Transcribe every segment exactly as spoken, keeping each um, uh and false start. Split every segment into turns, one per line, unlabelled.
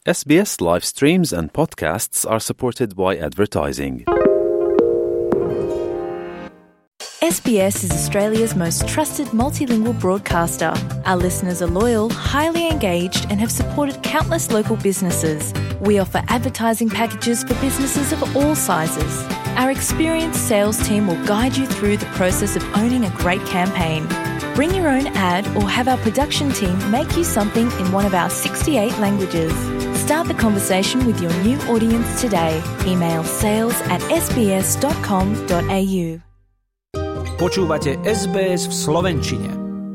S B S live streams and podcasts are supported by advertising.
S B S is Australia's most trusted multilingual broadcaster. Our listeners are loyal, highly engaged, and have supported countless local businesses. We offer advertising packages for businesses of all sizes. Our experienced sales team will guide you through the process of owning a great campaign. Bring your own ad or have our production team make you something in one of our sixty-eight languages. Start the conversation with your new audience today. Email sales at s b s dot com dot a u.
Počúvate es bé es v slovenčine.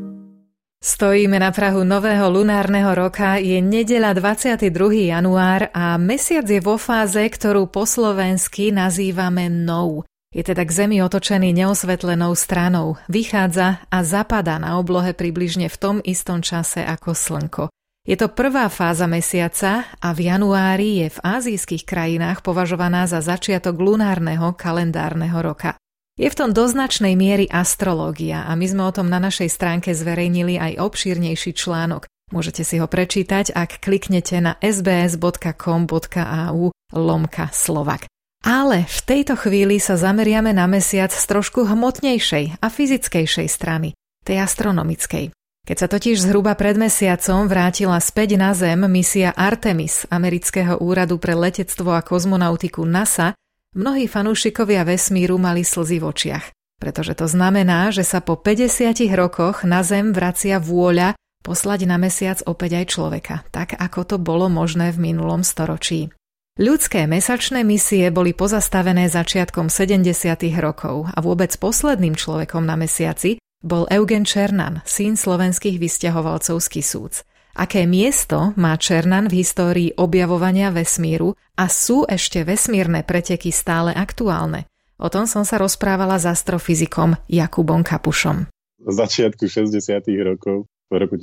Stojíme na prahu nového lunárneho roka, je nedeľa dvadsiateho druhého január a mesiac je vo fáze, ktorú po slovensky nazývame nou. Je teda k Zemi otočený neosvetlenou stranou. Vychádza a zapadá na oblohe približne v tom istom čase ako Slnko. Je to prvá fáza mesiaca a v januári je v ázijských krajinách považovaná za začiatok lunárneho kalendárneho roka. Je v tom do značnej miery astrológia a my sme o tom na našej stránke zverejnili aj obšírnejší článok. Môžete si ho prečítať, ak kliknete na es bé es bodka com bodka a u lomka Slovak. Ale v tejto chvíli sa zameriame na mesiac z trošku hmotnejšej a fyzickejšej strany, tej astronomickej. Keď sa totiž zhruba pred mesiacom vrátila späť na Zem misia Artemis amerického úradu pre letectvo a kozmonautiku NASA, mnohí fanúšikovia vesmíru mali slzy v očiach, pretože to znamená, že sa po päťdesiatich rokoch na Zem vracia vôľa poslať na mesiac opäť aj človeka, tak ako to bolo možné v minulom storočí. Ľudské mesačné misie boli pozastavené začiatkom sedemdesiatych rokov a vôbec posledným človekom na mesiaci bol Eugen Cernan, syn slovenských vysťahovalcov z Kisúc. Aké miesto má Cernan v histórii objavovania vesmíru a sú ešte vesmírne preteky stále aktuálne? O tom som sa rozprávala s astrofyzikom Jakubom Kapušom.
V začiatku šesťdesiatych rokov, v roku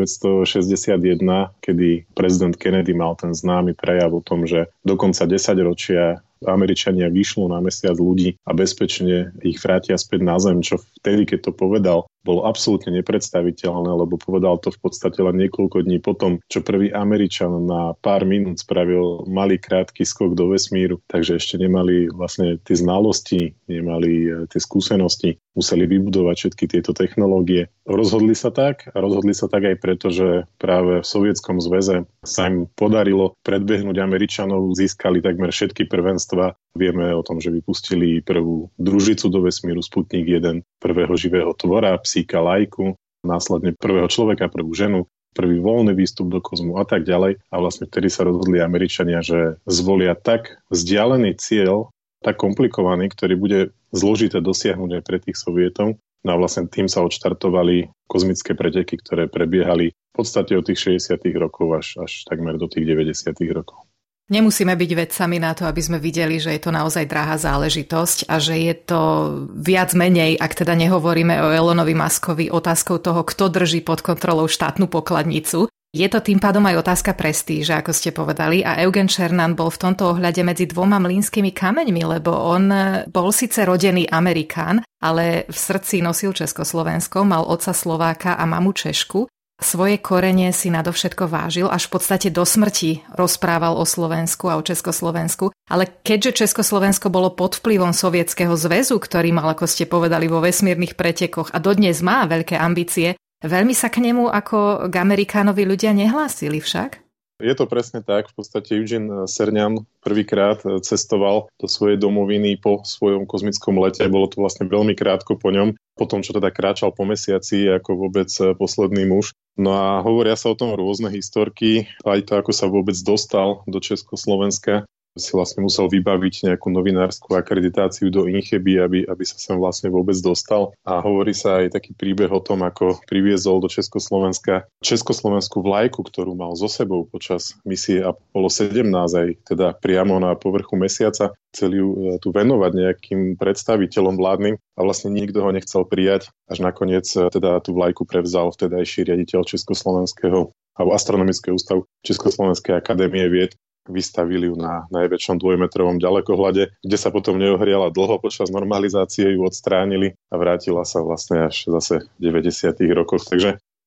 devätnásťstošesťdesiatjeden, kedy prezident Kennedy mal ten známy prejav o tom, že do konca desaťročia Američania vyšľú na mesiac ľudí a bezpečne ich vrátia späť na Zem, čo vtedy, keď to povedal, bolo absolútne nepredstaviteľné, lebo povedal to v podstate len niekoľko dní potom, čo prvý Američan na pár minút spravil malý krátky skok do vesmíru, takže ešte nemali vlastne tie znalosti, nemali tie skúsenosti, museli vybudovať všetky tieto technológie. Rozhodli sa tak a rozhodli sa tak aj preto, že práve v Sovietskom zväze sa im podarilo predbehnúť Američanov, získali takmer všetky prvenstva. Vieme o tom, že vypustili prvú družicu do vesmíru Sputnik jeden, prvého živého tvora, psíka Lajku, následne prvého človeka, prvú ženu, prvý voľný výstup do kozmu a tak ďalej. A vlastne vtedy sa rozhodli Američania, že zvolia tak vzdialený cieľ, tak komplikovaný, ktorý bude zložité dosiahnuť aj pre tých Sovietov. No a vlastne tým sa odštartovali kozmické preteky, ktoré prebiehali v podstate od tých šesťdesiatych rokov až, až takmer do tých deväťdesiatych rokov.
Nemusíme byť vedcami na to, aby sme videli, že je to naozaj drahá záležitosť a že je to viac menej, ak teda nehovoríme o Elonovi Muskovi, otázkou toho, kto drží pod kontrolou štátnu pokladnicu. Je to tým pádom aj otázka prestíže, ako ste povedali, a Eugen Cernan bol v tomto ohľade medzi dvoma mlynskými kameňmi, lebo on bol síce rodený Amerikán, ale v srdci nosil Československo, mal otca Slováka a mamu Češku. Svoje korene si nadovšetko vážil, až v podstate do smrti rozprával o Slovensku a o Československu. Ale keďže Československo bolo pod vplyvom Sovietskeho zväzu, ktorý mal, ako ste povedali, vo vesmírnych pretekoch a dodnes má veľké ambície, veľmi sa k nemu ako k Amerikánovi ľudia nehlásili však?
Je to presne tak. V podstate Eugen Cernan prvýkrát cestoval do svojej domoviny po svojom kozmickom lete. Bolo to vlastne veľmi krátko po ňom, po tom, čo teda kráčal po mesiaci ako vôbec posledný muž. No a hovoria sa o tom rôzne historky, aj to, ako sa vôbec dostal do Československa. Si vlastne musel vybaviť nejakú novinárskú akreditáciu do Incheby, aby, aby sa sem vlastne vôbec dostal. A hovorí sa aj taký príbeh o tom, ako priviezol do Československa československú vlajku, ktorú mal so sebou počas misie Apollo sedemnásť, aj teda priamo na povrchu mesiaca. Chceli ju tu venovať nejakým predstaviteľom vládnym a vlastne nikto ho nechcel prijať. Až nakoniec teda tú vlajku prevzal vtedajší riaditeľ Československého alebo Astronomického ústavu Československej akadémie vied. Vystavili ju na najväčšom dvojmetrovom ďalekohľade, kde sa potom neohriala dlho, počas normalizácie ju odstránili a vrátila sa vlastne až zase v deväťdesiatych rokoch. Takže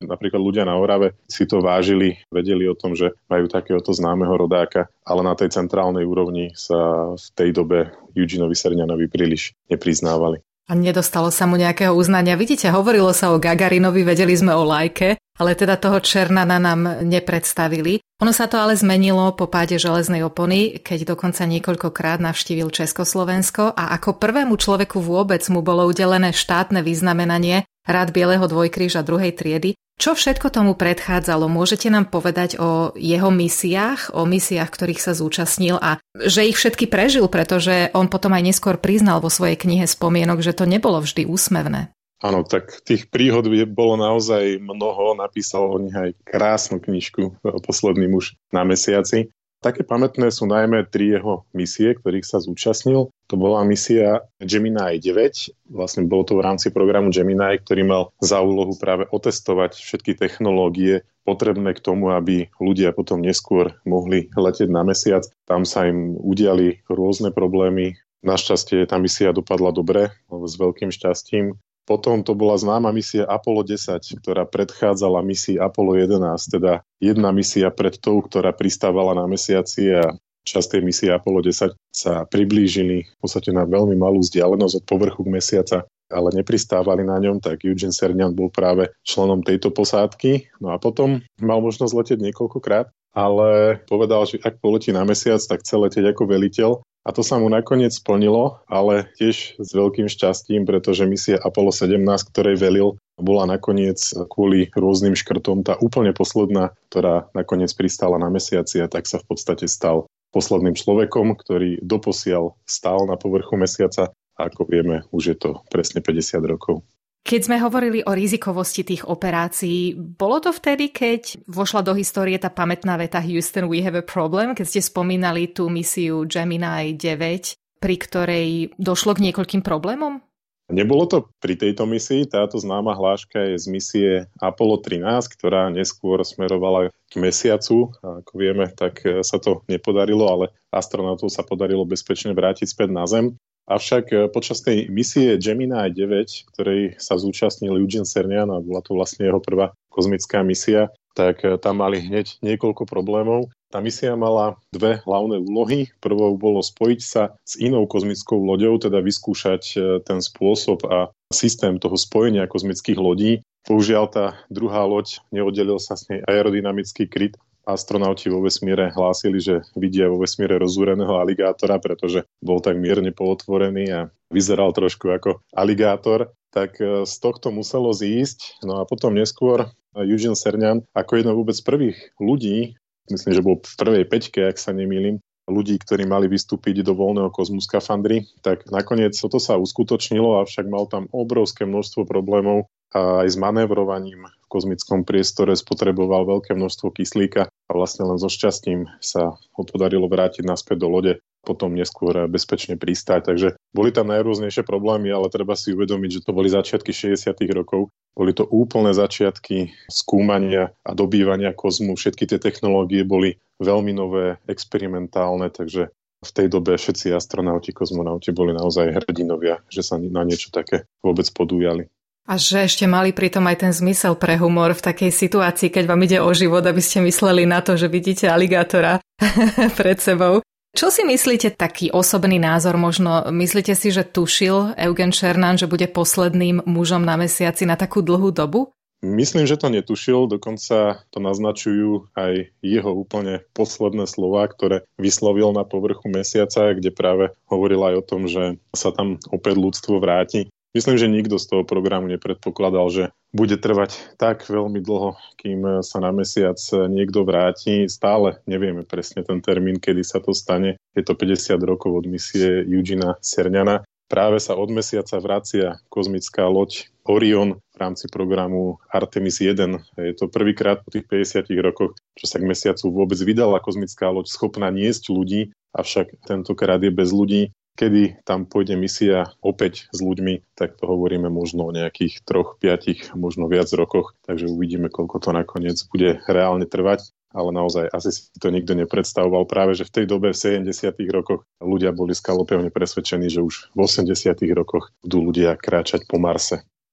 Napríklad ľudia na Orave si to vážili, vedeli o tom, že majú takéhoto známeho rodáka, ale na tej centrálnej úrovni sa v tej dobe Eugeneovi Serňanovi príliš nepriznávali.
A nedostalo sa mu nejakého uznania. Vidíte, hovorilo sa o Gagarinovi, vedeli sme o Lajke, ale teda toho Černana nám nepredstavili. Ono sa to ale zmenilo po páde železnej opony, keď dokonca niekoľkokrát navštívil Československo a ako prvému človeku vôbec mu bolo udelené štátne vyznamenanie Rád bieleho dvojkríža druhej triedy. Čo všetko tomu predchádzalo? Môžete nám povedať o jeho misiách, o misiách, ktorých sa zúčastnil a že ich všetky prežil, pretože on potom aj neskôr priznal vo svojej knihe spomienok, že to nebolo vždy úsmevné.
Áno, tak tých príhod bolo naozaj mnoho, napísal o nich aj krásnu knižku Posledný muž na mesiaci. Také pamätné sú najmä tri jeho misie, ktorých sa zúčastnil. To bola misia Gemini deväť, vlastne bolo to v rámci programu Gemini, ktorý mal za úlohu práve otestovať všetky technológie potrebné k tomu, aby ľudia potom neskôr mohli letieť na mesiac. Tam sa im udiali rôzne problémy. Našťastie tá misia dopadla dobre, s veľkým šťastím. Potom to bola známa misia Apollo desať, ktorá predchádzala misii Apollo jedenásť, teda jedna misia pred tou, ktorá pristávala na mesiaci a čas tej misie Apollo desať sa priblížili v podstate na veľmi malú vzdialenosť od povrchu mesiaca, ale nepristávali na ňom, tak Eugen Cernan bol práve členom tejto posádky. No a potom mal možnosť letieť niekoľkokrát, ale povedal, že ak poletí na mesiac, tak chce letieť ako veliteľ. A to sa mu nakoniec splnilo, ale tiež s veľkým šťastím, pretože misia Apollo sedemnásť, ktorej velil, bola nakoniec kvôli rôznym škrtom tá úplne posledná, ktorá nakoniec pristála na mesiaci a tak sa v podstate stal posledným človekom, ktorý doposiaľ stál na povrchu mesiaca a ako vieme, už je to presne päťdesiat rokov.
Keď sme hovorili o rizikovosti tých operácií, bolo to vtedy, keď vošla do histórie tá pamätná veta Houston, we have a problem, keď ste spomínali tú misiu Gemini deväť, pri ktorej došlo k niekoľkým problémom?
Nebolo to pri tejto misii, táto známa hláška je z misie Apollo trinásť, ktorá neskôr smerovala k mesiacu. A ako vieme, tak sa to nepodarilo, ale astronautov sa podarilo bezpečne vrátiť späť na Zem. Avšak počas tej misie Gemini deväť, ktorej sa zúčastnil Eugen Cernan a bola to vlastne jeho prvá kozmická misia, tak tam mali hneď niekoľko problémov. Tá misia mala dve hlavné úlohy. Prvou bolo spojiť sa s inou kozmickou loďou, teda vyskúšať ten spôsob a systém toho spojenia kozmických lodí. Bohužiaľ tá druhá loď, neoddelil sa s nej aerodynamický kryt. Astronauti vo vesmíre hlásili, že vidia vo vesmíre rozúreného aligátora, pretože bol tak mierne pootvorený a vyzeral trošku ako aligátor. Tak z tohto muselo zísť. No a potom neskôr Eugen Cernan ako jedno vôbec prvých ľudí, myslím, že bol v prvej peťke, ak sa nemýlim, ľudí, ktorí mali vystúpiť do voľného kozmu skafandry, tak nakoniec toto sa uskutočnilo, avšak mal tam obrovské množstvo problémov a aj s manévrovaním v kozmickom priestore spotreboval veľké množstvo kyslíka a vlastne len so šťastím sa ho podarilo vrátiť naspäť do lode, potom neskôr bezpečne pristáť. Takže boli tam najrôznejšie problémy, ale treba si uvedomiť, že to boli začiatky šesťdesiatych rokov. Boli to úplné začiatky skúmania a dobývania kozmu. Všetky tie technológie boli veľmi nové, experimentálne, takže v tej dobe všetci astronauti, kozmonauti boli naozaj hrdinovia, že sa na niečo také vôbec podujali.
A že ešte mali pritom aj ten zmysel pre humor v takej situácii, keď vám ide o život, aby ste mysleli na to, že vidíte aligátora pred sebou. Čo si myslíte, taký osobný názor možno? Myslíte si, že tušil Eugen Cernan, že bude posledným mužom na mesiaci na takú dlhú dobu?
Myslím, že to netušil, dokonca to naznačujú aj jeho úplne posledné slová, ktoré vyslovil na povrchu mesiaca, kde práve hovoril aj o tom, že sa tam opäť ľudstvo vráti. Myslím, že nikto z toho programu nepredpokladal, že bude trvať tak veľmi dlho, kým sa na mesiac niekto vráti. Stále nevieme presne ten termín, kedy sa to stane. Je to päťdesiat rokov od misie Eugena Cerňana. Práve sa od mesiaca vracia kozmická loď Orion v rámci programu Artemis jeden. Je to prvýkrát po tých päťdesiatich rokoch, čo sa k mesiacu vôbec vydala kozmická loď schopná niesť ľudí, avšak tentokrát je bez ľudí. Kedy tam pôjde misia opäť s ľuďmi, tak to hovoríme možno o nejakých troch, piatich, možno viac rokoch, takže uvidíme, koľko to nakoniec bude reálne trvať. Ale naozaj asi si to nikto nepredstavoval. Práve, že v tej dobe v sedemdesiatych rokoch ľudia boli skalopevne presvedčení, že už v osemdesiatych rokoch budú ľudia kráčať po Marse.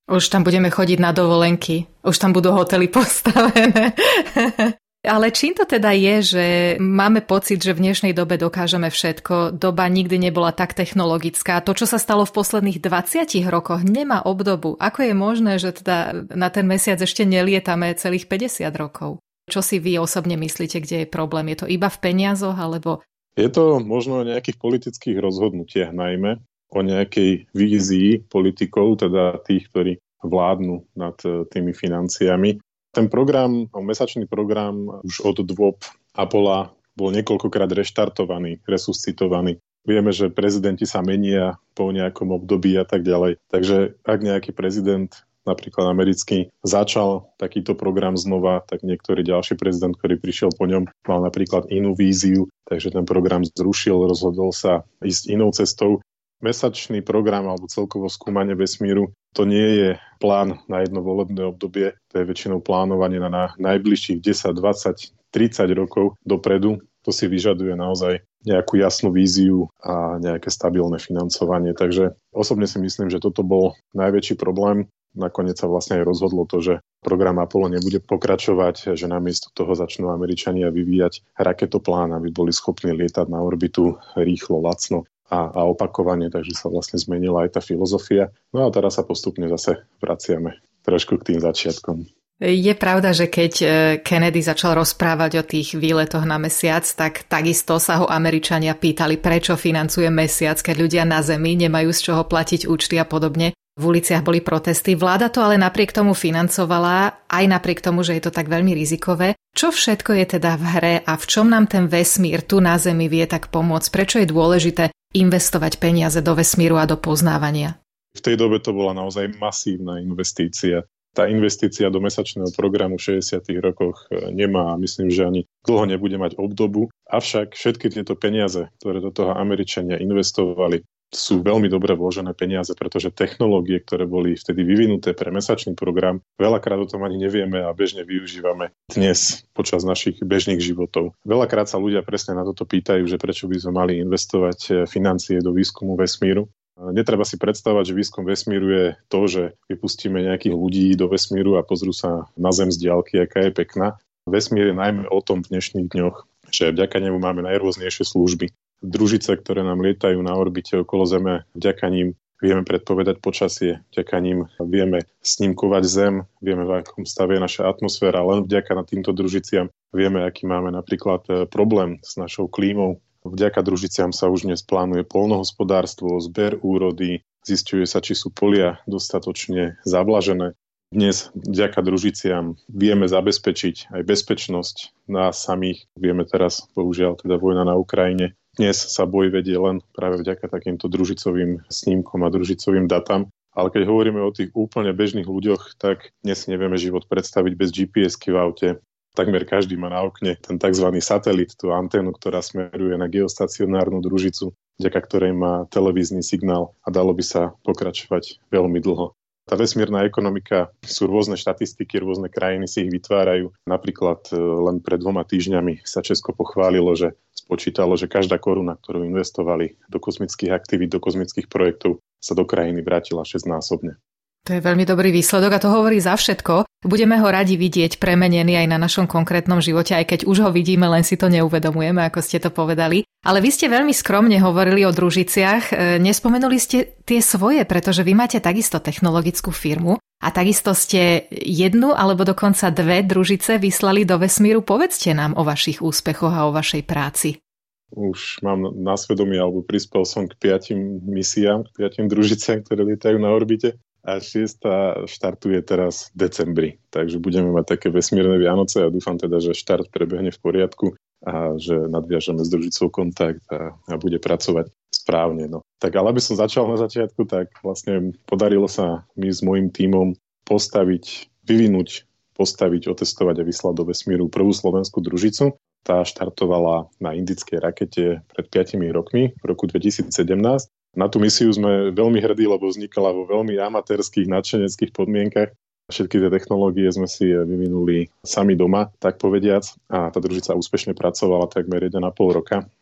Už tam budeme chodiť na dovolenky, už tam budú hotely postavené. Ale čím to teda je, že máme pocit, že v dnešnej dobe dokážeme všetko, doba nikdy nebola tak technologická. To, čo sa stalo v posledných dvadsiatich rokoch, nemá obdobu. Ako je možné, že teda na ten mesiac ešte nelietame celých päťdesiat rokov? Čo si vy osobne myslíte, kde je problém? Je to iba v peniazoch, alebo...
Je to možno o nejakých politických rozhodnutiach najmä, o nejakej vízii politikov, teda tých, ktorí vládnu nad tými financiami. Ten program, mesačný program už od dôb Apollo bol niekoľkokrát reštartovaný, resuscitovaný. Vieme, že prezidenti sa menia po nejakom období a tak ďalej. Takže ak nejaký prezident, napríklad americký, začal takýto program znova, tak niektorý ďalší prezident, ktorý prišiel po ňom, mal napríklad inú víziu, takže ten program zrušil, rozhodol sa ísť inou cestou. Mesačný program alebo celkovo skúmanie vesmíru, to nie je plán na jedno volebné obdobie, to je väčšinou plánovanie na najbližších desať, dvadsať, tridsať rokov dopredu. To si vyžaduje naozaj nejakú jasnú víziu a nejaké stabilné financovanie. Takže osobne si myslím, že toto bol najväčší problém. Nakoniec sa vlastne aj rozhodlo to, že program Apollo nebude pokračovať, že namiesto toho začnú Američania vyvíjať raketoplán, aby boli schopní lietať na orbitu rýchlo, lacno a, a opakovane, takže sa vlastne zmenila aj tá filozofia. No a teraz sa postupne zase vraciame trošku k tým začiatkom.
Je pravda, že keď Kennedy začal rozprávať o tých výletoch na mesiac, tak takisto sa ho Američania pýtali, prečo financuje mesiac, keď ľudia na Zemi nemajú z čoho platiť účty a podobne. V uliciach boli protesty. Vláda to ale napriek tomu financovala, aj napriek tomu, že je to tak veľmi rizikové. Čo všetko je teda v hre a v čom nám ten vesmír tu na Zemi vie tak pomôcť? Prečo je dôležité investovať peniaze do vesmíru a do poznávania?
V tej dobe to bola naozaj masívna investícia. Tá investícia do mesačného programu v šesťdesiatych rokoch nemá, myslím, že ani dlho nebude mať obdobu. Avšak všetky tieto peniaze, ktoré do toho Američania investovali, sú veľmi dobre vložené peniaze, pretože technológie, ktoré boli vtedy vyvinuté pre mesačný program, veľakrát o tom ani nevieme a bežne využívame dnes počas našich bežných životov. Veľakrát sa ľudia presne na toto pýtajú, že prečo by sme mali investovať financie do výskumu vesmíru. Netreba si predstavovať, že výskum vesmíru je to, že vypustíme nejakých ľudí do vesmíru a pozrú sa na Zem z diaľky, aká je pekná. Vesmír je najmä o tom v dnešných dňoch, že vďaka nemu máme najrôznejšie služby. Družice, ktoré nám lietajú na orbite okolo Zeme, vďaka ním vieme predpovedať počasie, vďaka ním vieme snímkovať Zem, vieme, v akom stave je naša atmosféra, len vďaka na týmto družiciam vieme, aký máme napríklad problém s našou klímou. Vďaka družiciam sa už dnes plánuje poľnohospodárstvo, zber úrody, zisťuje sa, či sú polia dostatočne zavlažené. Dnes vďaka družiciam vieme zabezpečiť aj bezpečnosť nás samých. Vieme teraz, bohužiaľ, teda vojna na Ukrajine. Dnes sa boj vedie len práve vďaka takýmto družicovým snímkom a družicovým datám. Ale keď hovoríme o tých úplne bežných ľuďoch, tak dnes nevieme život predstaviť bez gé pé esky v aute. Takmer každý má na okne ten tzv. Satelit, tú anténu, ktorá smeruje na geostacionárnu družicu, vďaka ktorej má televízny signál a dalo by sa pokračovať veľmi dlho. Tá vesmírna ekonomika, sú rôzne štatistiky, rôzne krajiny si ich vytvárajú. Napríklad len pred dvoma týždňami sa Česko pochválilo, že spočítalo, že každá koruna, ktorú investovali do kozmických aktivít, do kozmických projektov, sa do krajiny vrátila šesťnásobne.
To je veľmi dobrý výsledok a to hovorí za všetko. Budeme ho radi vidieť premenený aj na našom konkrétnom živote, aj keď už ho vidíme, len si to neuvedomujeme, ako ste to povedali. Ale vy ste veľmi skromne hovorili o družiciach. Nespomenuli ste tie svoje, pretože vy máte takisto technologickú firmu a takisto ste jednu alebo dokonca dve družice vyslali do vesmíru. Povedzte nám o vašich úspechoch a o vašej práci.
Už mám na svedomí, alebo prispel som k piatim misiám, k piatim družiciam, ktoré lietajú na orbite. A šiesta štartuje teraz v decembri. Takže budeme mať také vesmírne Vianoce a dúfam teda, že štart prebehne v poriadku a že nadviažeme s družicou kontakt a, a bude pracovať správne. No. Tak ale aby som začal na začiatku, tak vlastne podarilo sa mi s môjim tímom postaviť, vyvinúť, postaviť, otestovať a vyslať do vesmíru prvú slovenskú družicu. Tá štartovala na indickej rakete pred piatimi rokmi, v roku dvetisícsedemnásť. Na tú misiu sme veľmi hrdí, lebo vznikala vo veľmi amatérskych, nadšeneckých podmienkach. Všetky tie technológie sme si vyvinuli sami doma, tak povediac. A tá družica úspešne pracovala takmer jeden a pol roka.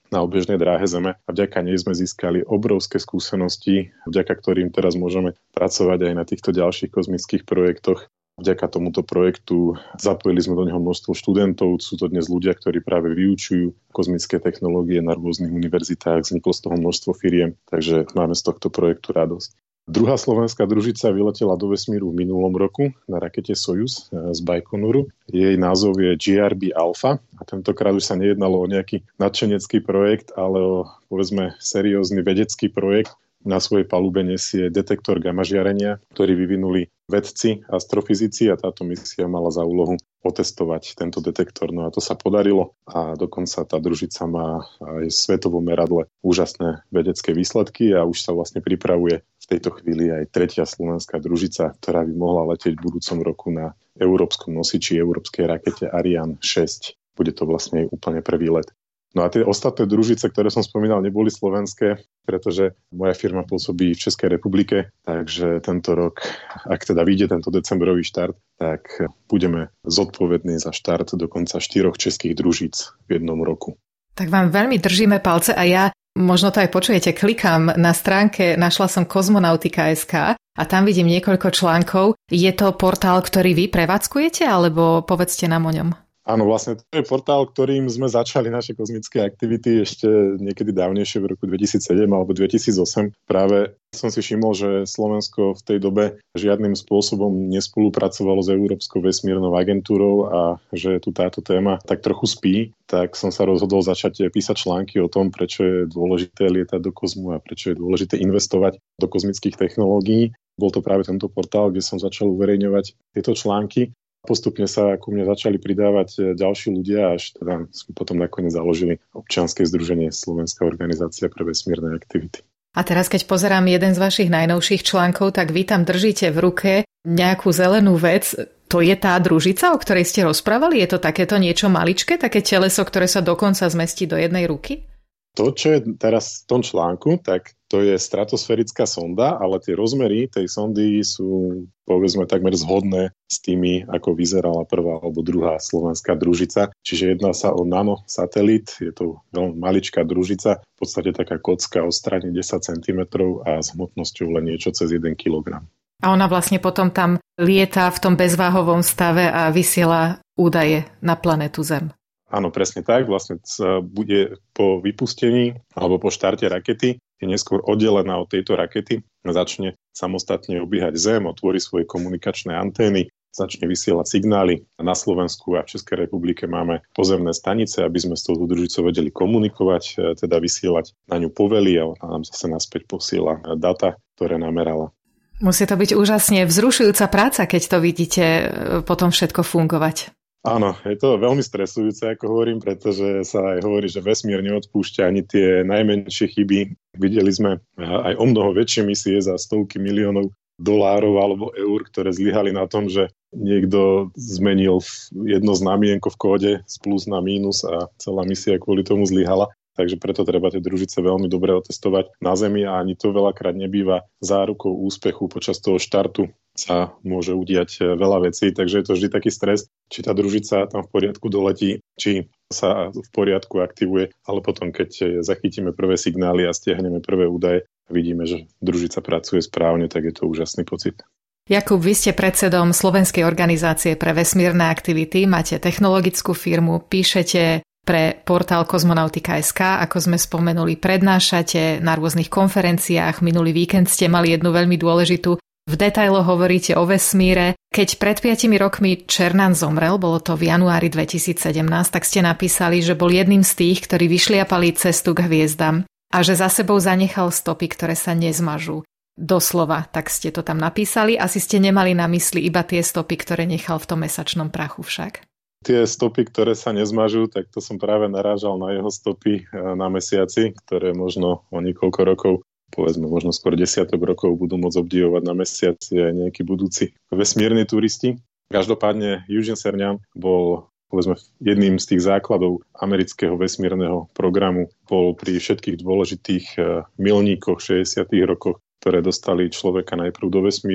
na obežnej dráhe Zeme a vďaka nej sme získali obrovské skúsenosti, vďaka ktorým teraz môžeme pracovať aj na týchto ďalších kozmických projektoch. Vďaka tomuto projektu zapojili sme do neho množstvo študentov, sú to dnes ľudia, ktorí práve vyučujú kozmické technológie na rôznych univerzitách, vzniklo z toho množstvo firiem, takže máme z tohto projektu radosť. Druhá slovenská družica vyletela do vesmíru v minulom roku na rakete Sojuz z Bajkonuru. Jej názov je G R B Alpha a tentokrát už sa nejednalo o nejaký nadšenecký projekt, ale o, povedzme, seriózny vedecký projekt. Na svojej palube nesie detektor gamma žiarenia, ktorý vyvinuli vedci, astrofyzici a táto misia mala za úlohu otestovať tento detektor. No a to sa podarilo a dokonca tá družica má aj v svetovom meradle úžasné vedecké výsledky a už sa vlastne pripravuje v tejto chvíli aj tretia slovenská družica, ktorá by mohla letieť v budúcom roku na európskom nosiči európskej rakete Ariane šesť. Bude to vlastne úplne prvý let. No a tie ostatné družice, ktoré som spomínal, neboli slovenské, pretože moja firma pôsobí v Českej republike, takže tento rok, ak teda vyjde tento decembrový štart, tak budeme zodpovední za štart dokonca štyroch českých družíc v jednom roku.
Tak vám veľmi držíme palce a ja, možno to aj počujete, klikám na stránke, našla som kozmonautika bodka es ká a tam vidím niekoľko článkov. Je to portál, ktorý vy prevádzkujete, alebo povedzte nám o ňom?
Áno, vlastne to je portál, ktorým sme začali naše kozmické aktivity ešte niekedy dávnejšie v roku dvetisícsedem alebo dvetisícosem. Práve som si všimol, že Slovensko v tej dobe žiadnym spôsobom nespolupracovalo s Európskou vesmírnou agentúrou a že tu táto téma tak trochu spí, tak som sa rozhodol začať písať články o tom, prečo je dôležité lietať do kozmu a prečo je dôležité investovať do kozmických technológií. Bol to práve tento portál, kde som začal uverejňovať tieto články. Postupne sa ku mne začali pridávať ďalší ľudia, až teda sme potom nakoniec založili občianske združenie Slovenská organizácia pre vesmírne aktivity.
A teraz, keď pozerám jeden z vašich najnovších článkov, tak vy tam držíte v ruke nejakú zelenú vec. To je tá družica, o ktorej ste rozprávali? Je to takéto niečo maličké, také teleso, ktoré sa dokonca zmestí do jednej ruky?
To, čo je teraz v tom článku, tak to je stratosférická sonda, ale tie rozmery tej sondy sú, povedzme, takmer zhodné s tými, ako vyzerala prvá alebo druhá slovenská družica. Čiže jedná sa o nanosatelit, je to veľmi maličká družica, v podstate taká kocka o strane desať centimetrov a s hmotnosťou len niečo cez jeden kilogram.
A ona vlastne potom tam lieta v tom bezváhovom stave a vysiela údaje na planetu Zem.
Áno, presne tak. Vlastne bude po vypustení alebo po štarte rakety je neskôr oddelená od tejto rakety a začne samostatne obiehať Zem, otvorí svoje komunikačné antény, začne vysielať signály. Na Slovensku a v Českej republike máme pozemné stanice, aby sme s touto družicou vedeli komunikovať, teda vysielať na ňu povely a ona nám zase naspäť posiela data, ktoré namerala.
Musí to byť úžasne vzrušujúca práca, keď to vidíte potom všetko fungovať.
Áno, je to veľmi stresujúce, ako hovorím, pretože sa aj hovorí, že vesmír neodpúšťa ani tie najmenšie chyby. Videli sme aj o mnoho väčšie misie za stovky miliónov dolárov alebo eur, ktoré zlyhali na tom, že niekto zmenil jedno znamienko v kóde z plus na mínus a celá misia kvôli tomu zlyhala. Takže preto treba tie družice veľmi dobre otestovať na Zemi a ani to veľakrát nebýva zárukou úspechu. Počas toho štartu sa môže udiať veľa vecí, takže je to vždy taký stres, či tá družica tam v poriadku doletí, či sa v poriadku aktivuje, ale potom, keď zachytíme prvé signály a stiahneme prvé údaje a vidíme, že družica pracuje správne, tak je to úžasný pocit.
Jakub, vy ste predsedom Slovenskej organizácie pre vesmírne aktivity, máte technologickú firmu, píšete pre portál kozmonautika bodka es ká, ako sme spomenuli, prednášate na rôznych konferenciách. Minulý víkend ste mali jednu veľmi dôležitú. V detailoch hovoríte o vesmíre. Keď pred piatimi rokmi Černan zomrel, bolo to v januári dvetisícsedemnásť, tak ste napísali, že bol jedným z tých, ktorí vyšliapali cestu k hviezdam a že za sebou zanechal stopy, ktoré sa nezmažú. Doslova, tak ste to tam napísali. Asi ste nemali na mysli iba tie stopy, ktoré nechal v tom mesačnom prachu však.
Tie stopy, ktoré sa nezmažú, tak to som práve narážal na jeho stopy na mesiaci, ktoré možno o niekoľko rokov, povedzme možno skôr desiatok rokov budú môcť obdivovať na mesiaci aj nejakí budúci vesmírni turisti. Každopádne Eugene Cernan bol povedzme jedným z tých základov amerického vesmírneho programu, bol pri všetkých dôležitých milníkoch šesťdesiatych rokoch, ktoré dostali človeka najprv do vesmíru.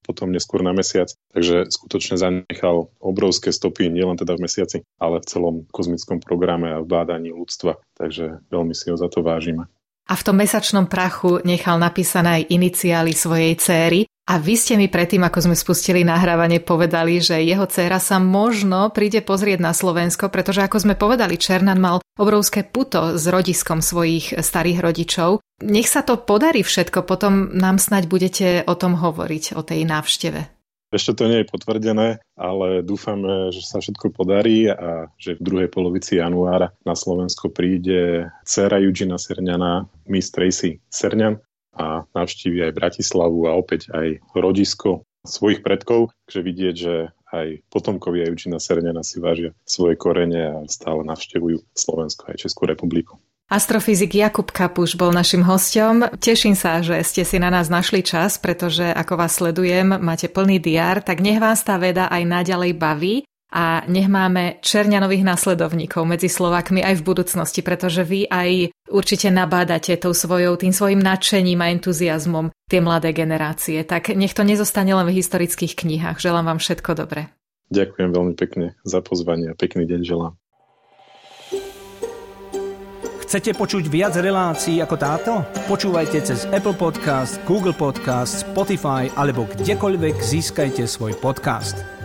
potom neskôr na mesiac. Takže skutočne zanechal obrovské stopy, nielen teda v mesiaci, ale v celom kozmickom programe a v bádaní ľudstva. Takže veľmi si ho za to vážime.
A v tom mesačnom prachu nechal napísané aj iniciály svojej céry. A vy ste mi predtým, ako sme spustili nahrávanie, povedali, že jeho dcéra sa možno príde pozrieť na Slovensko, pretože ako sme povedali, Černan mal obrovské puto s rodiskom svojich starých rodičov. Nech sa to podarí všetko, potom nám snáď budete o tom hovoriť, o tej návšteve.
Ešte to nie je potvrdené, ale dúfame, že sa všetko podarí a že v druhej polovici januára na Slovensko príde dcéra Eugena Cerňana, Miss Tracy Cerňan, a navštívi aj Bratislavu a opäť aj rodisko svojich predkov, takže vidieť, že aj potomkovia Eugena Cerňana si vážia svoje korene a stále navštevujú Slovensko aj Českú republiku.
Astrofyzik Jakub Kapuš bol našim hosťom. Teším sa, že ste si na nás našli čas, pretože ako vás sledujem, máte plný diár, tak nech vás tá veda aj naďalej baví. A nech máme Čerňanových nasledovníkov medzi Slovákmi aj v budúcnosti, pretože vy aj určite nabádate tou svojou, tým svojim nadšením a entuziazmom tie mladé generácie. Tak nech to nezostane len v historických knihách. Želám vám všetko dobré.
Ďakujem veľmi pekne za pozvanie a pekný deň želám.
Chcete počuť viac relácií ako táto? Počúvajte cez Apple Podcast, Google Podcast, Spotify alebo kdekoľvek získajte svoj podcast.